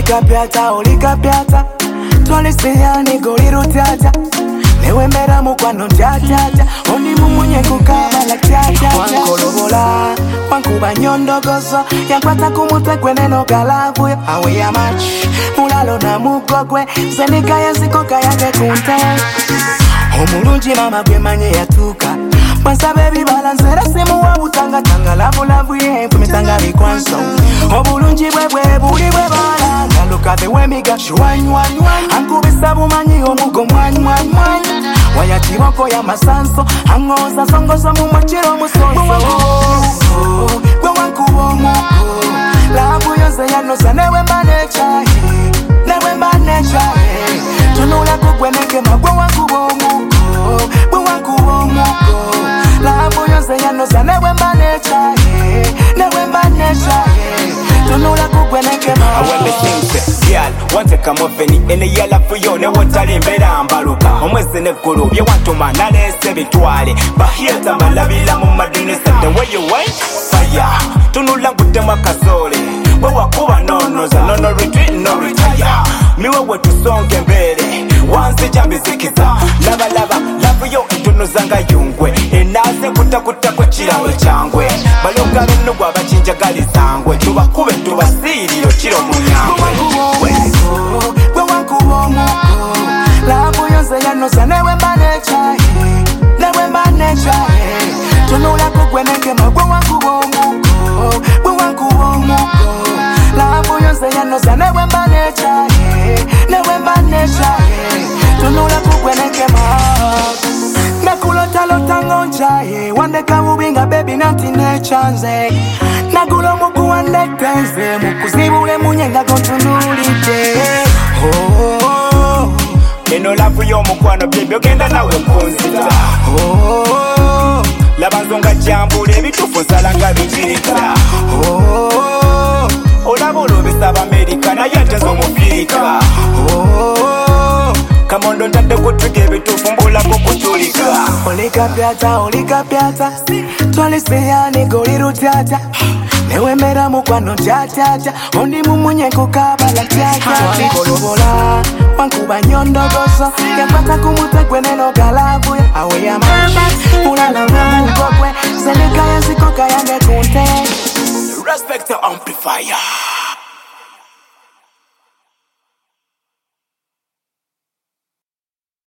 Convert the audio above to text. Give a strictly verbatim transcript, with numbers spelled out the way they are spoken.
Olika piata, olika piata Twalisia ni goliru tata Newe mera mukwano tata Oni mumunye kukabala tata Wankolobola, wankuba nyondo gozo Yankwata kumute kweneno galavu Awe ya match, mulalo na mugogwe Zenika ya ziko kaya gekunte Omulunji mama gwe manye yatuka Mwansa baby balansera simu wa utanga tanga lavu lavu ye Fumitanga mikwanso Obulunji bwe bwe buli bwe balanga Look at the way me got you wine wine wine Ankubisa bumanyi omugo mwany mwany mwany Waya chiroko ya masanso Angoza songoza mumachiro musoso Gwe wankubo mugo Lavu yonze yanosa newe manecha Newe manecha Tunula kugweneke magwe wankubo mugo Gwe wankubo mugo Lavu yonze yanosa newe manecha Newe manecha Tunula kugweneke magwe I want the things, girl, want to come up any in the yellow for you, ne want to live ambaruka. Omwese ne kuru, you want to manale se bitwale. But here ta malabila mu madine se the way you wait. Fire, tunula ngute makazole. We wakuba no no za no no retreat no retire. Miwe wetu songe mbele. Wanze jambi zikiza. Lava lava, lava yo intuno zanga yungwe. Enaze kuta kuta kwa chirawe changwe. Baloka bino gwa bachinja gali zangwe. Tuba kube tuba siri yo chiro munyangwe. Gwe wankubo mugo Lavu yonze yanosa newe manecha Newe manecha Tunula kugweneke magwe wankubo mugo Gwe wankubo mugo Lavu yonze yanosa newe manecha Newe manecha Tunula kugweneke magwe Nakulota lota ngonja Wandeka mubinga baby nanti nechanze Nagulo mugu wandetenze Mukuzibule munyenga kontunulite Oh, oh, oh. Eno lafu yo mukwano baby ogenda nawe kunzita Oh, oh. Labanzonga jambule bitufu nsalanga bijirika Oh, oh. Olaba olobesa Amerika naye atenza omupirika Oh, kamondo ntadde kutuga ebitufu mbulako kutulika olika pyata, olika pyata Twalisia ni goliru tata Newe mera mukwano tata Ondi mumunye kukabala tata Wankolobola, wankuba nyondo gozo Yankwata kumute kweneno galavu Awe ya match, mulala na mugogwe Zenika ya ziko kaya gekunte Respect the amplifier.